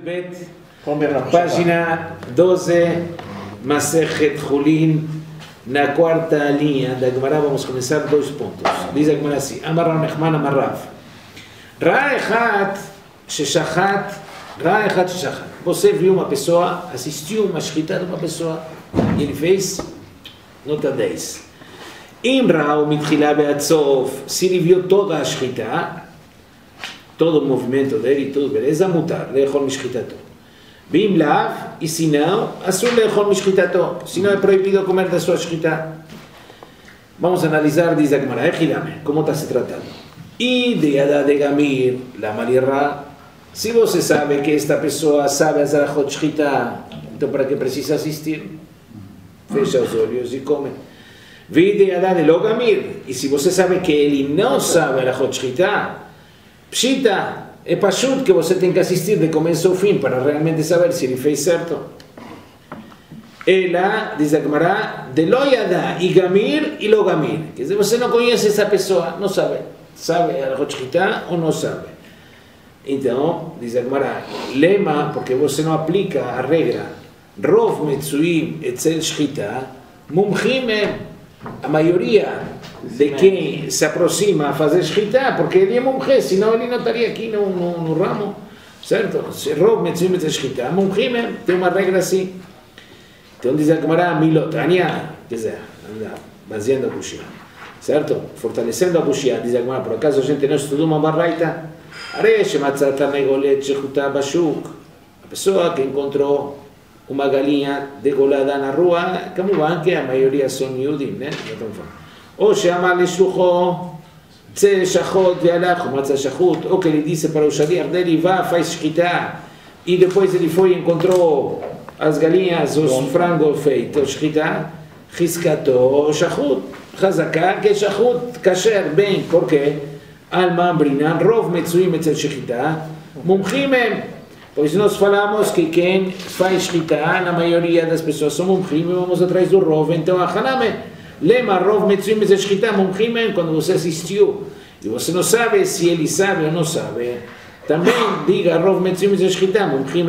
Bet, página 12, Masechet Julin, na quarta linha da Gemara, vamos começar 2 pontos. Diz a Gemara assim: Amar Rav Nachman Amar Rav, Ra Echat Sheshachat. Você viu uma pessoa, assistiu uma shchita de uma pessoa, e ele fez nota 10. Imra o mitchila be'atzof, se ele viu toda a shchita, todo o movimento dele, tudo beleza, mutar, lechol mishchitato. Bim lav, e se não, assur lechol mishchitato, se não é proibido comer da sua shchita. Vamos analisar, diz a Gemara, como está se tratando. E de Yada de Gamir, la malirra, se você sabe que esta pessoa sabe as alachot shchita, então para que precisa assistir? Fecha os olhos e come. Vi de Yada de Logamir, e se você sabe que ele não sabe alachot shchita, pshita, é pashut que você tem que assistir de começo ao fim para realmente saber se ele fez certo. Ela, diz a Gemara, de lo yada e gamir e lo gamir. Quer dizer, você não conhece essa pessoa, não sabe. Sabe a shchita ou não sabe. Então, diz a Gemara, lema, porque você não aplica a regra, rov metzuim etzel shchita, mumchim, a maioria de quem se aproxima a fazer shchita, porque ele é mumche, senão ele não estaria aqui no ramo, certo? Se rov metzuim etzel shchita, mumchim, tem uma regra assim. Então diz a Gemara, milotania, quer dizer, baseando a Bushia, certo? Fortalecendo a Bushia, diz a Gemara, por acaso a gente não estudou uma barraita? A pessoa que encontrou uma galinha degolada na rua, כמובן que a maioria são יהודים, né? ou שאמר לשלוחו צא שחוט והלך ומצא שחוט, ou que ele disse para o shaliach dele, vá, faz shchita, e depois ele foi e encontrou as galinhas, os frangos feitos shchita, חזקתו שחוט, חזקה כשחוט, kasher, bem, por quê? Alma Brinan, Rov Metzuim etzel Shechita, Mumchim, pois nós falamos que quem faz Shechita, na maioria das pessoas são Mumchim, vamos atrás do Rov, então a Haname, lema Rov Metzuim etzel Shechita, Mumchim, quando você assistiu, e você não sabe se ele sabe ou não sabe, também diga Rov Metzuim etzel Shechita, Mumchim.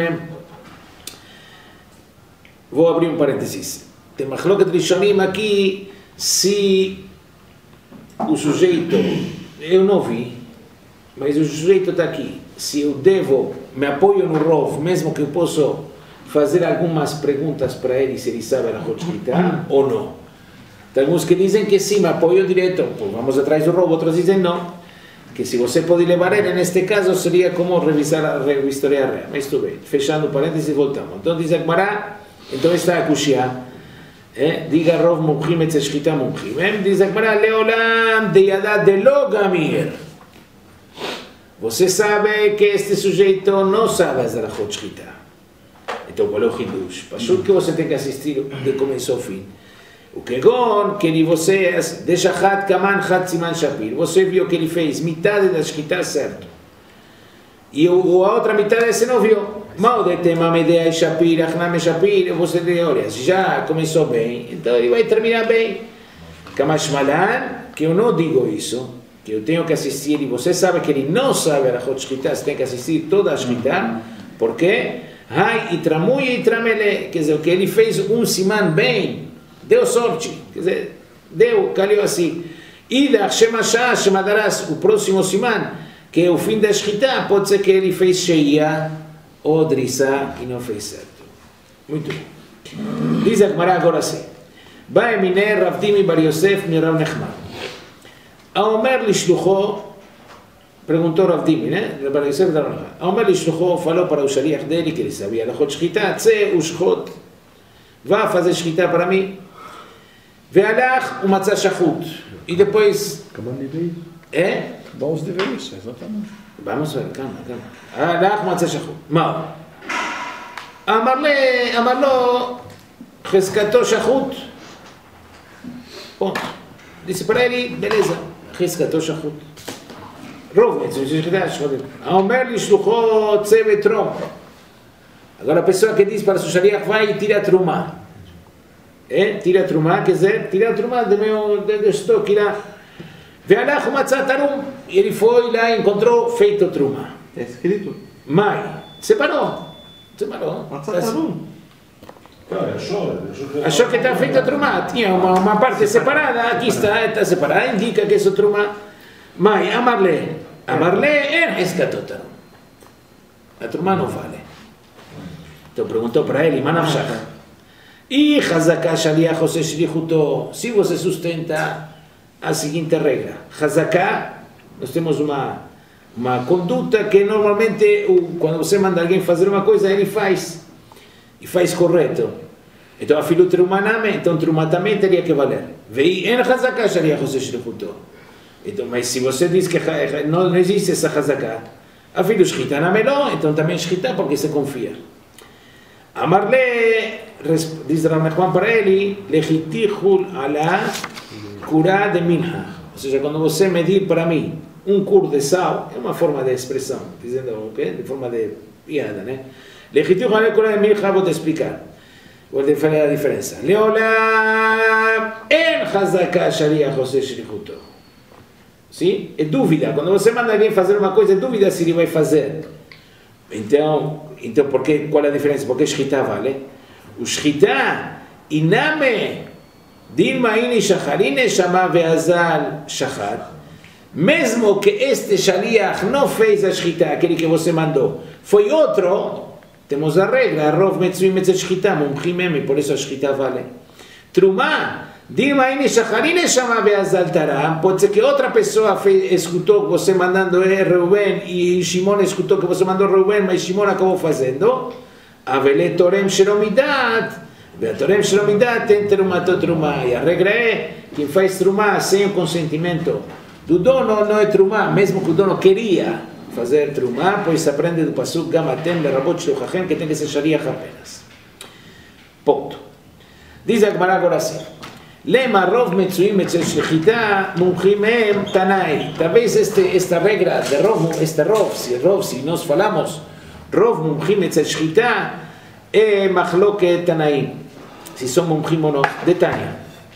Vou abrir um parênteses. Tem machloket rishonim aqui, se o sujeito, eu não vi, mas o sujeito está aqui. Se eu devo, me apoio no Rov, mesmo que eu possa fazer algumas perguntas para ele, se ele sabe a shchita ou não. Tem alguns que dizem que sim, me apoio direto, pues vamos atrás do Rov, outros dizem não, que se você pode levar ele, neste caso seria como revistoriar, mas tudo bem, fechando parênteses, voltamos. Então diz a Gemara, então está a Kushia, diga Rov mumchim etzel shchita mumchim, diz a Gemara, leolam de yada de lo gamir. Você sabe que este sujeito não sabe as alachot shchita. Então qual é o hidush? Pashut que você tem que assistir de começo ao fim. O kegon, que você deixa chat kaman chat siman shapir. Você viu que ele fez metade da shchita certo. E a outra metade você não viu. Mal de tema medea shapir, achname shapir, você diz, olha, já começou bem, então ele vai terminar bem. Kamash malan, que eu não digo isso, que eu tenho que assistir, e você sabe que ele não sabe a alachot shchita, você tem que assistir toda a shchita, porque hai itramuye itramele, quer dizer, que ele fez um siman bem, deu sorte, quer dizer, deu, calhou assim. E da shemashah, shemadaras, o próximo siman, que é o fim da shchita, pode ser que ele fez sheia, ou drissa, e não fez certo. Muito bom. Diz a Gemara agora assim. Vai miner Rav Dimi bar Yosef mi Rav Nachman. Aomer lishlucho, perguntou Rav Dimi, né? Bar Yosef da Rav Nachman. Aomer lishlucho falou para o shaliach dele, que ele sabia alachot shchita, tze ushchot, vá fazer shchita para mim. Ve'alach umatzah shachut. E depois... Acabamos de ver isso. Vamos de ver isso, exatamente. Vamos ver, calma. הלך מצא שחוט. מהו? אמר לו, חזקתו שחוט. ponto. Disse para ele, beleza, חזקתו שחוט. רוב מצא שחוט. האומר לשלוחו צא ותרום. Agora a pessoa que diz para o shaliach, vai e tira a truma. Tira a truma, quer dizer, tira a truma do estoque lá. והלך ומצא תרום, e ele foi lá e encontrou feito truma. Está escrito? Mai, separou. זה מלא. Achó que está feito a trumá, tinha uma parte separada, aqui está separada, indica que isso é trumá. Mas amarle é escatotar. A trumá não vale. Então perguntou para ele, manavshach. E Hazaká Shaliach Ose Shlichuto, se você sustenta a seguinte regra. Hazaká, nós temos uma conduta que normalmente, quando você manda alguém fazer uma coisa, ele faz. E faz correto. Então, afilo trumaname, então trumá também teria que valer. Vei en Hazaká Shaliach Ose Shlichuto. Então, mas se você diz que não existe essa Hazaká, afilo Shchita namelo, então também Shchita porque se confia. Amarle, diz Rav Nachman para ele, lechitichul ala curá de minha. Ou seja, quando você medir para mim cur de sal, é uma forma de expressão, dizendo, okay? De forma de piada, né? Lechitichul ala curá de minha, vou te explicar. Vou te falar a diferença. Leolam en hazaká shaliach ose shlichuto. Sim? É dúvida. Quando você manda alguém fazer uma coisa, é dúvida se ele vai fazer. Então qual é a diferença? Porque Shchita vale? O Shchita, iname, dilma ini shacharine shama veazal shachar. Mesmo que este shaliach não fez a Shchita, aquele que você mandou, foi outro, temos a regra, rov metzuim metzel Shchita, mumchim eme, por isso a Shchita vale. Trumá, dilma ini shacharine shama veazal taram, pode ser que outra pessoa escutou que você mandando Reuben e Shimon escutou que você mandou Reuben, mas Shimon acabou fazendo. Avele torem shelomidat, e a torem shelomidat tem trumato trumá. E a regra é, quem faz trumá sem o consentimento do dono não é trumá, mesmo que o dono queria fazer trumá, pois se aprende do pasuk gamatem lerabot shluchachem, que tem que ser shaliach apenas. Ponto. Diz a Gemara agora assim. Lema rov metzuim etzel shlichita mumchim em tanai. Talvez esta regra de rov, se nós falamos rov mumchim etzel shlichita é machloket tanaim. Se são mumchim ou não. Detalhe.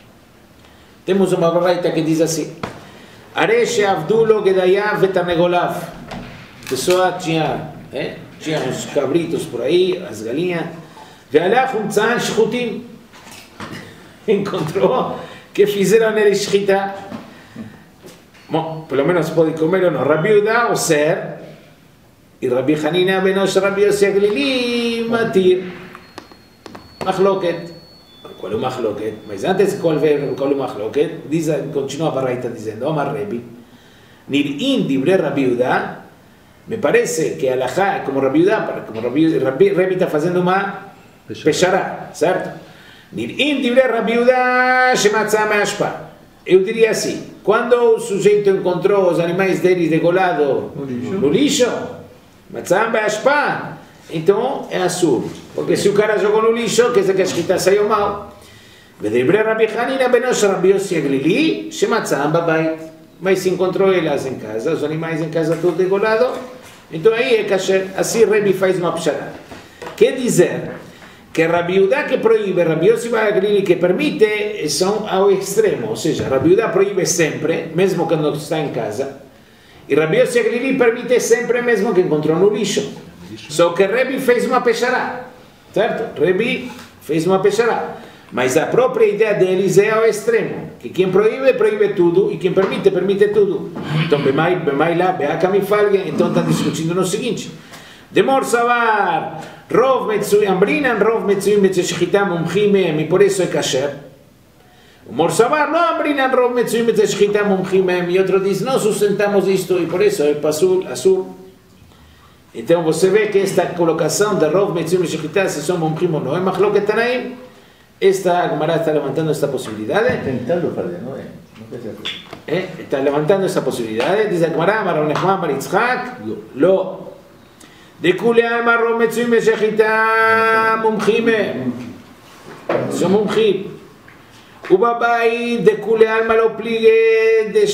Temos uma baraita que diz assim. Are she'avdu lo gedayav vetanegolav. A pessoa tinha uns cabritos por aí, as galinhas. Ve'alach tzan shchutim. Encontrou que fizeram nele shchita. Bom, pelo menos pode comer ou não. Rabi Yehuda, oser, e Rabi Hanina benosh Rabi Yossi Aglili, matir. Machloket. Qual é o machloket? Mas antes de qual é o machloket, continua a baraita dizendo, Omar Rebi, nir'in dibre Rabi Yehuda, me parece que alajá, como Rabi Yehuda, como Rebi está fazendo uma pechará, certo? Nir'in divrei Rabi Yehuda shematzah me'ashpa. Eu diria assim, quando o sujeito encontrou os animais dele degolado no lixo, matzah me'ashpa, então é assur. Porque se o cara jogou no lixo, quer dizer que a Shchita saiu mal. Vedivrei Rabi Hanina benosh Rabi Yossi Aglili shematzah b'bayit. Mas se encontrou elas em casa, os animais em casa tudo degolado, então aí é kasher. Assim Rebi faz uma pshará. Quer dizer que Rabi Yehuda que proíbe, Rabi Yossi Aglili que permite, são ao extremo. Ou seja, Rabi Yehuda proíbe sempre, mesmo quando está em casa, e Rabi Yossi Aglili permite sempre, mesmo que encontrou no lixo. Só que Rebi fez uma pechará, certo? Rebi fez uma pechará. Mas a própria ideia deles é ao extremo, que quem proíbe, proíbe tudo, e quem permite, permite tudo. Então, bemai lá, beakamifalgen, então está discutindo no seguinte. Demor savar, rov metzuim, ambrinan rov metzuim metzel shchita mumchim em, e por isso é kasher. O mor savar, não ambrinan rov metzuim metzel shchita mumchim em, e outro diz, não sustentamos isto, e por isso é pasul, assur. Então você vê que esta colocação de rov metzuim metzel shchita, se são mumchim ou não, é machloket tanaim. Esta Gemara está levantando esta posibilidad. Intentando fazer, não é? Está levantando esta posibilidad. Dice a Gemara, Rav Nachman bar Yitzchak, lo. De kule alma rov metzuim meshechita mumchim. São mumchim. Ubabai de kule alma lo pligue de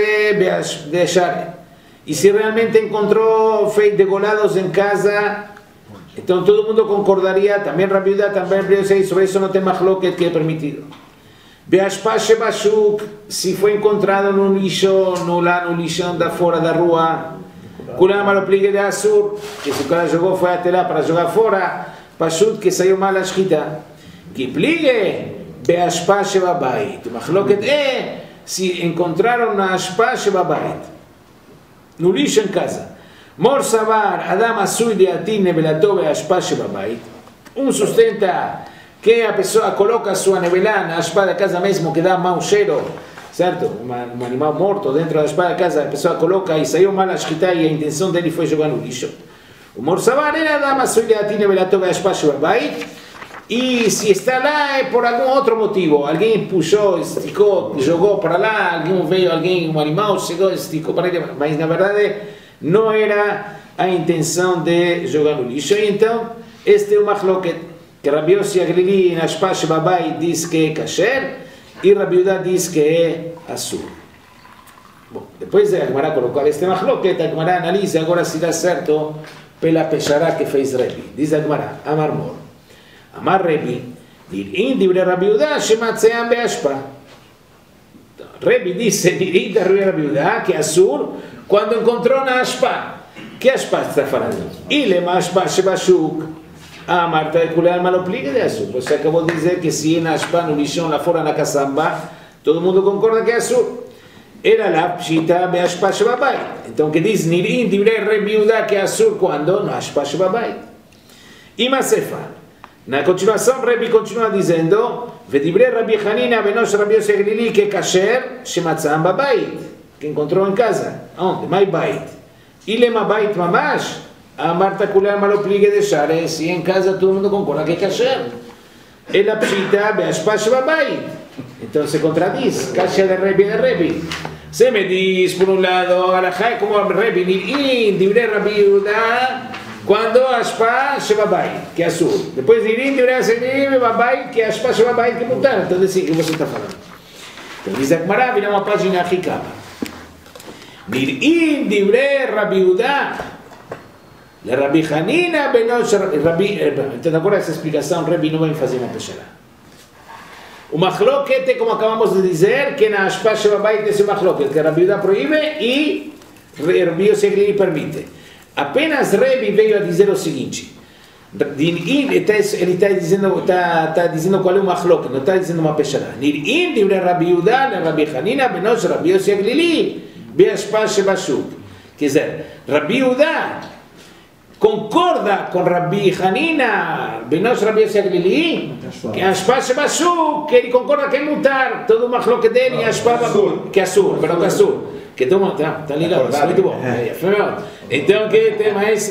share. E se realmente encontrou degolados em casa, então todo mundo concordaria, também Rabi Yehuda, também Rabi Yossi, sobre isso não tem machloket que é permitido. Beashpa shebashuk, se foi encontrado no lixo, lá no lixão da fora da rua, Kulam lo pligue de Asur, que su cara jogou foi até lá para jogar fora, pashut que saiu mal a shkita. Que pligue beashpa shebabait. Machloket se encontraram na ashpa shebabait, no lixo em casa. Mor savar adam asui de atin nevelato beashpa shebabait. Sustenta que a pessoa coloca sua nevelá na ashpa da casa mesmo que dá mau cheiro, certo? Um animal morto dentro da ashpa da casa, a pessoa coloca e saiu mal a shkita e a intenção dele foi jogar no lixo. O mor savar era adam asui de atin nevelato beashpa shebabait. E se está lá é por algum outro motivo. Alguém puxou, esticou, jogou para lá, um animal chegou, esticou para ele, mas na verdade não era a intenção de jogar no lixo. E então, este é o machloket, que Rabi Yossi Aglili na Ashpa Shebabait diz que é kasher e Rabi Yehuda diz que é asur. Bom, depois de Agmará colocar este machloket, Agmará analisa agora se dá certo pela pechará que fez Rebi. Diz Agmará, Amar Mor. Amar Rebi, Nir'in dibre Rabi Yehuda shematzeam beashpa. Rebi disse, Nir'in dibre Rabi Yehuda, que Asur, quando encontrou na Ashpa. Que Ashpa está falando? Ilema Ashpa shebashuk. Amar Taikular malopliga de Asur. Você acabou de dizer que se na Ashpa, no lixão, lá fora na caçamba, todo mundo concorda que é Asur. Era lá pshita beashpa shebabait. Então que diz, Nir'in dibre Rabi Yehuda, que Asur, quando? Na Ashpa shebabait. E Masefa. Na continuação, Rebi continua dizendo: Vedibre Rabi Hanina benosh Rabi Yossi Aglili que kasher shematzam babait, que encontrou em casa. Onde? Mai bait. Ilema bait mamash. A Marta Kular malopligue de share. Se em casa todo mundo concorda que é kasher. Ela pshita beashpa shebabait. Então se contradiz. Kasher de Rebi. Se me diz por um lado, alajá como Rebi, Nir'in dibre Rabi Yehuda. Quando Ashpa Shebabait, que é Asur. Depois Nir'in dibre Shebabait, que é Ashpa Shebabait, que é Mutar. Então, assim que você está falando. Então, diz a Gemara, vira uma página ricava. Nir'in dibre Rabi Yehuda, le Rabi Hanina benosh Rabi. Então, agora essa explicação, Rebi não vai fazer uma pechará. O machloket, como acabamos de dizer, que na Ashpa Shebabait é o machloket, que Rabi Yehuda proíbe e Rabi Yossi Aglili permite. Apenas Rebi veio a dizer o seguinte: ele está dizendo qual é o machlok, não está dizendo uma pechará. Nir'in dibre Rabi Yehuda, Rabi Hanina, benosh Rabi Yossi Aglili, beashpa shebashuk. Quer dizer, Rabi Yehuda concorda com Rabi Hanina, benosh Rabi Yossi Aglili, que é ashpa shebashuk, que ele concorda que é mutar, todo o machlok dele é ashpa que é asur, pero que é asur. Que está ligado, está muito bom. Então, que tem mais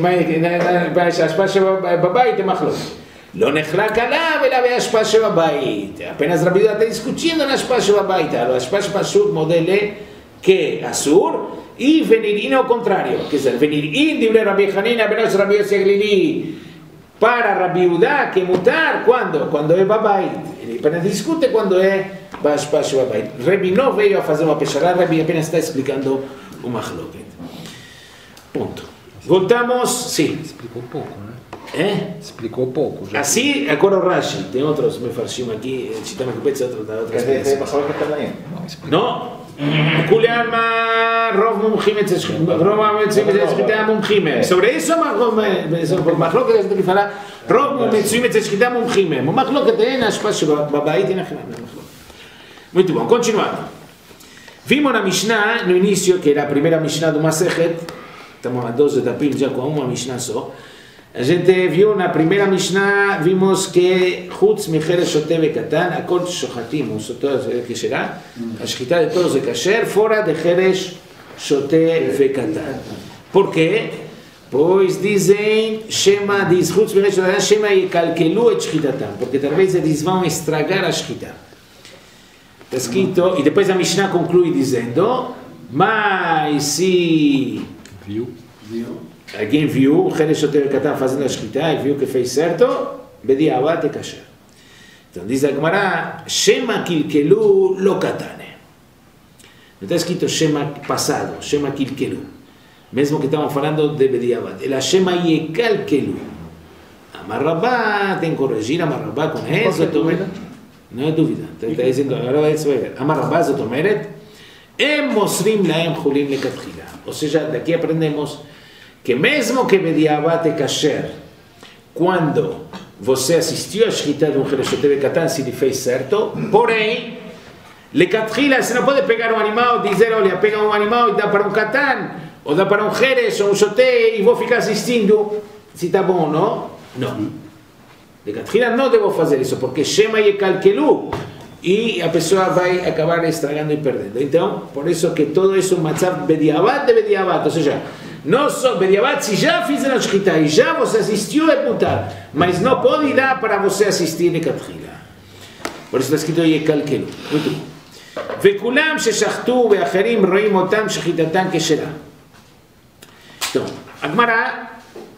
Ashpa Shebabait e Machlok. Lo nechlak alav ela beashpa shebabait. Apenas Rabi Yehuda está discutindo na Ashpa Shebabait. O Ashpa Shebashuk modelo que Asur e Venir'in ao contrário. Quer dizer, Venir'in dibre Rabi Hanina benosh Rabi Yossi Aglili para Rabi Yehuda que mutar quando é Babait. Ele apenas discute quando é Ashpa Shebabait. Rebi não veio a fazer uma pechará, Rebi apenas está explicando o machloket. Ponto. Voltamos, sim. Explicou pouco, né? Explicou pouco. Já. Assim, agora o Rashi, tem outros mefarshim aqui, Chitama Kupetz, outras peças. Não? Kuliama, Rov Mumchim, Mumchim. Sobre isso, por machloket, a gente fala, Rov Mumchim, Mumchim. O machloket é na Ashpa Shebabait e na machloket. Muito bom, continuando. Vimos na Mishnah, no início, que era a primeira Mishnah do Masechet, estamos a 12 de abril já com uma Mishnah só. A gente viu na primeira Mishnah, vimos que Chutz Micheres Shote Vekatan, Akol Shochatim, que será? A shkita de todos é kasher, fora de Cheres Shote Vekatan. Por quê? Pois dizem, Shema, diz Chutz Micheres Shote Vekatan, Shema Yekalkelu et shkitatam, porque talvez eles vão estragar a shkita. Está escrito, e depois a Mishnah conclui dizendo, mas se alguém viu o Cheres Shote Vekatan fazendo a shkita e viu que fez certo, bediavat é kasher. Então diz a Gemara, Shema kilkelu lo katane. Não está escrito Shema passado, Shema kilkelu. Mesmo que estamos falando de bediavat. Ela Shema yekalkelu. Amar Rabá, tem que corrigir Amar Rabá com isso. Não é dúvida. Está dizendo, agora vai ver. Amar Rabá, זאת אומרת, Em mosrim laem chulim lekatchila. Ou seja, daqui aprendemos que mesmo que bediabat é kasher, quando você assistiu a shkita de Jereshot Katan, se ele fez certo, porém, lekatchila, você não pode pegar um animal e dizer, olha, pega um animal e dá para um Katan, ou dá para um Jeresh ou um Shoté e vou ficar assistindo se está bom ou não. Não. Lekatchila não devo fazer isso, porque Shema yekalkelu, e a pessoa vai acabar estragando e perdendo. Então, por isso que todo isso é um matzav bediabat de bediabat, ou seja, não só bediabat, se já fizeram a shkita e já você assistiu, é mutar, mas não pode dar para você assistir lekatchila. Por isso está escrito yekalkelu. Muito bom. וכולם ששחטו ואחרים רואים אותם שחיטתם כשרה. Então, a Gemara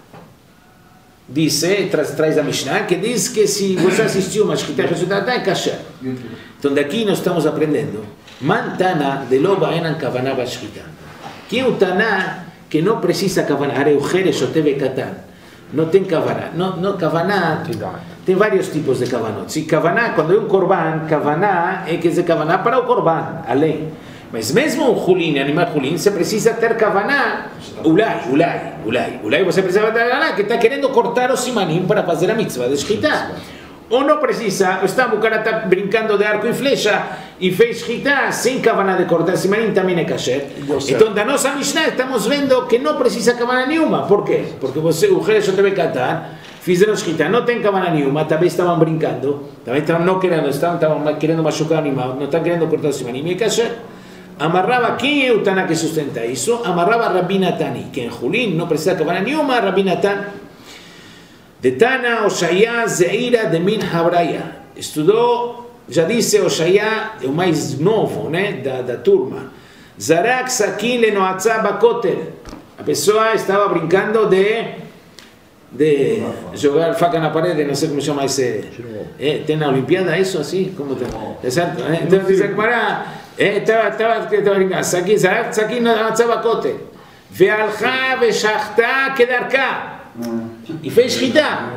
dice, traz a Mishnah, que diz que se você assistiu uma shkita resultada é kasher. Então daqui nós estamos aprendendo Mantana de loba enan kavanah bashkita. Que é o Taná que não precisa kavanah, areu Jereshot Katan. Não tem kavanah. Não kavanah, tem vários tipos de kavanot. Se kavanah, quando é um korban, kavanah é que é kavanah para o korban, além. Mas mesmo um chulin, animal chulin, você precisa ter kavanah, ulai. Você precisa ter kavanah que está querendo cortar o simanim para fazer a mitzvah de shkita. Ou não precisa, o cara está brincando de arco e flecha e fez shkita sem kavanah de cortar simanim, também é kasher. Então, da nossa Mishnah, estamos vendo que não precisa kavanah nenhuma. Por quê? Porque você, o Jereshot Katan, fizeram shkita, não tem kavanah nenhuma, também estavam brincando, também estavam querendo machucar o animal, não estavam querendo cortar o simanim, é kasher. Amarrava, quem é o Taná que sustenta isso? Amarrava Rabbi Natani, que em Julin não precisa kavanah nenhuma, Rabbi Natan. De Tana, Oshaya, Zeira, de Min Habraya. Estudou, já disse, Oshaya, é o mais novo, né, da turma. Zarak Sakin Lenoatzah Bakotel. A pessoa estava brincando de jogar faca na parede, não sei como chama esse. Tem na Olimpíada isso assim? Como tem? Exato. Então diz a Gemara, estava brincando. Zarak Sakin Lenoatzah Bakotel. Ve'alcha ve'shachta kedarka. E fez shkita,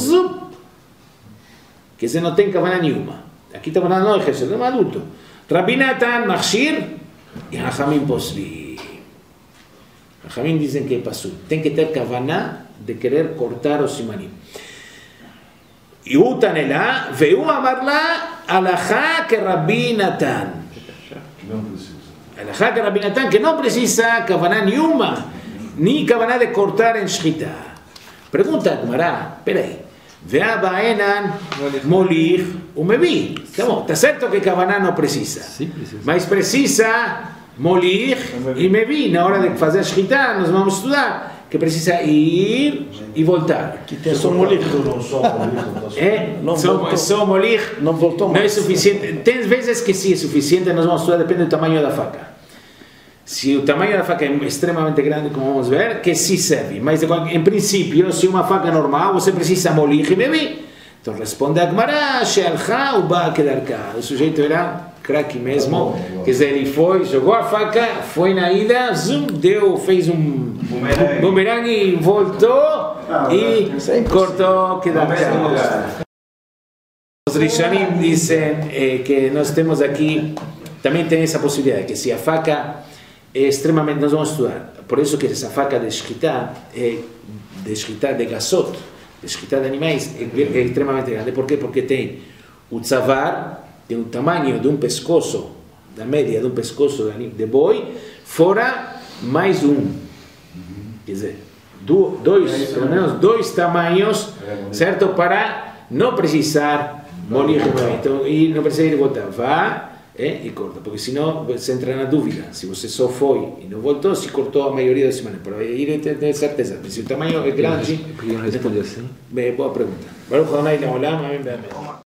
que você não tem kavanah nenhuma. Aqui está falando, não, é um adulto. Rabbi Natan, Machshir e Hachamim Posli. Hachamim dizem que é pasul. Tem que ter kavanah de querer cortar o simanim. E o Tanelá, veio amar lá, alachá que Rabbi Natan. Alachá que Rabbi Natan, que não precisa kavanah nenhuma, nem kavanah de cortar em shkita. Pergunta a Gemara, peraí, veaba enan molir o mevi. Está certo que kavanah não precisa, mas precisa molir e mevi. Na hora de fazer a shkita, nós vamos estudar que precisa ir e voltar. Só molir. Só molir não é suficiente. Tem vezes que sim é suficiente, nós vamos estudar, depende do tamanho da faca. Se o tamanho da faca é extremamente grande, como vamos ver, que sim serve. Mas, em princípio, se uma faca normal, você precisa molir e mevi. Então, responde a Gemara, Shealcha uba kedarka. O sujeito era craque mesmo. Quer dizer, ele foi, jogou a faca, foi na ida, fez um bumerangue e voltou e cortou kedarka. Os Rishonim dizem que nós temos aqui, também tem essa possibilidade, que se a faca é extremamente, nós vamos estudar, por isso que essa faca de shkita, de gasot, de shkita de animais, é extremamente grande. Por quê? Porque tem o tzavar, tem o tamanho de um pescoço, da média de um pescoço de boi, fora mais um. Quer dizer, pelo menos dois tamanhos, certo? Para não precisar molir. Então, e não precisa ir voltar. Vá e corta, porque senão você entra na dúvida. Se você só foi e não voltou, se cortou a maioria das semanas. Para ir ter certeza. Se o tamanho é grande. Por que não responde assim? Boa pergunta. Baruch Adonai Leolam, amém.